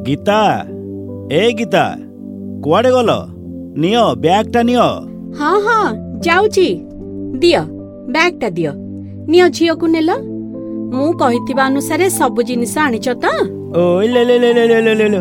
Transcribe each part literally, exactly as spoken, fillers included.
गीता ए गीता कुआडे गल neo बैगटा neo. हाँ हाँ जाउची दियो बैगटा दियो नियो झियो को नेल मु कहिथिबा अनुसारे सब जिनिस आनिच त। ओ ले ले ले ले ले ले ले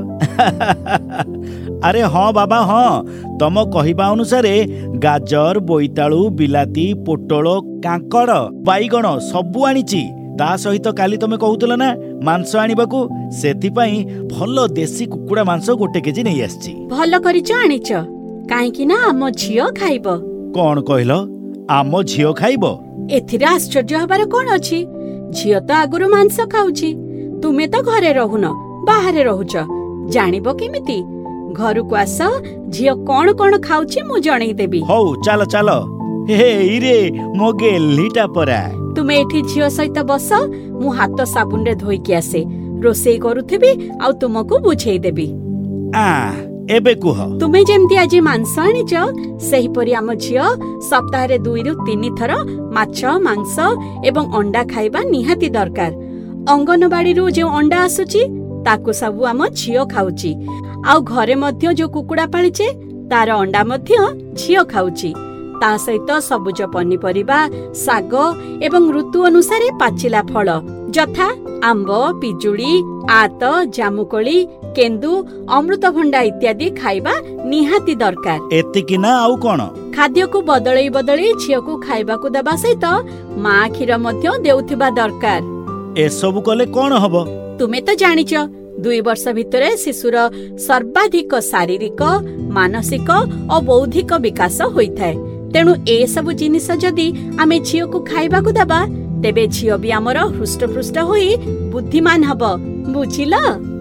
अरे हाँ बाबा हाँ तम कहिबा अनुसारे गाजर बोईतालु बिलाती पोटल कांकड़ बाईगण सबू आनिची। ता सहित काली तमे कहूतल ना मांस आनिबाकू सेथिपाई भल देसी कुकुड़ा मांस गोटे केजी नहीं आसची। भल करिच आनिच काहेकि ना आम झियो खाइबो। कौन कहलो आम झियो खाइबो? एथिरे आश्चर्य हबार कोन अछि? झियो तो आगुरु मांस खाउची तुमे तो घरे रहुन बाहरे रहुच जानिबो केमिति? घर को आस झियो कौन कौन खाउची मु जणै देबी। हौ चलो चलो हे रे मो गेलीटा परा। तुमे एठी झियो सहित बस मु हाथ साबुन रे धोई के आसे रोसेई करूथिबी आ तुमको बुझेई देबी। आ एबे कुह तुमे जेमती आज मांस आनिच सेही परी आम झियो सप्ताह रे दुई रु तीन थर माछ मांस एवं अंडा खाइबा निहाती दरकार। अंगनबाड़ी रु जे अंडा आसुची ताकू सबु आम झियो खाउची आउ घरे मध्य जो कुकुड़ा पालिचे तार अंडा मध्य झियो खाउची। ता सहित सबुज पनीपरिबा साग एवं ऋतु अनुसारे पाचिला फल जथा आंब पिजुड़ी आत जामुकोली केंदु अमृतभंडा इत्यादि खाइबा निहाती दरकार। एतिकी ना आउ कोन खाद्य को बदलई बदलई झियो को खाइबा को दबा सहित मां क्षीर मध्य देउथिबा दरकार। ए सब कले कोन हबो? तुमे तो जानिच दुई वर्ष भितरे शिशुर सर्वाधिक शारीरिक मानसिक और बौद्धिक विकास होइथाय। तेणु ए सब जिनिस जदि आमे झियो को खाइबा को दबा तेबे झियो भी हमर हृष्टपुष्ट होई बुद्धिमान हबो। बुझिल?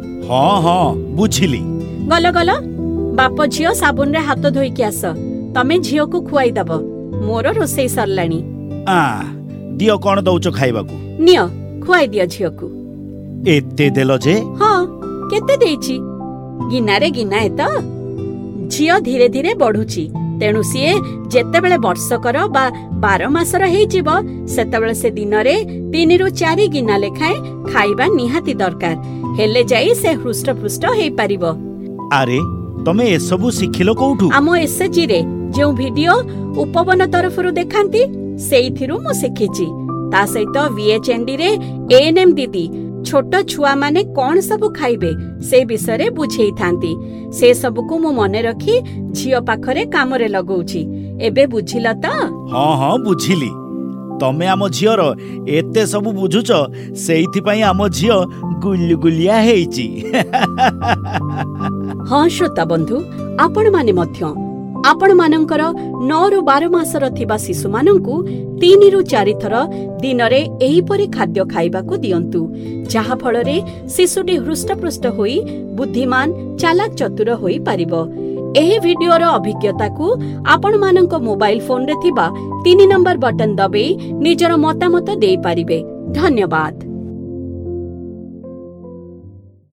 हाँ हाँ बुझिली। गल गल बाप झियो साबुन रे हाथ धोई के आस तमे झियो को खुआई दब मोर रोसेई सरलाणी। आ दियो कोन दउचो खाइबाकू? नियो खुआई दियो झियो को। एते देलो जे? हाँ केते देइची गिनारे गिनाए तो झियो धीरे धीरे बढ़ुची तेणु सीए जेतेबेले वर्षकर बा बार मासर हेई जीव सेतेबेले से दिन रे तीन रु चार गिना लेखाए खाइबा निहाती दरकार हेले जाई से हृष्टपुष्ट हेई पारिबो। अरे तमे ए सबु सिखिलो कोठू? आमो एसएजी रे जो वीडियो उपवन तरफरु देखांती सेइथिरु मु सिखिची। ता सहित वीएचएनडी रे एएनएम दीदी छोट छुआ माने कौन सब खाइबे से विषय रे बुझेई थांती से सब को मु मने रखी झियो पाखरे कामरे लगौची। एबे बुझिला त? हाँ हाँ बुझिली। तमे आम झियर एते सब बुझुच सेइथि पई आम झियो गुलगुलिया हेइची। हाँ श्रोता बंधु आपण माने मध्य आपण मानकर नौ रु बार मासर थिबा शिशु मानंकु तीन रु चारि थर दिन रे एही परि खाद्य खाइबा को दियंतु जहा फल रे शिशुटी हृष्टपुष्ट होई बुद्धिमान चालाक चतुर होई पारिबो। एही वीडियोर अभिज्ञता को आपण मानक मोबाइल फोन रे थिबा तीन नंबर बटन दबेई निजर मतामत देई पारिबे। धन्यवाद।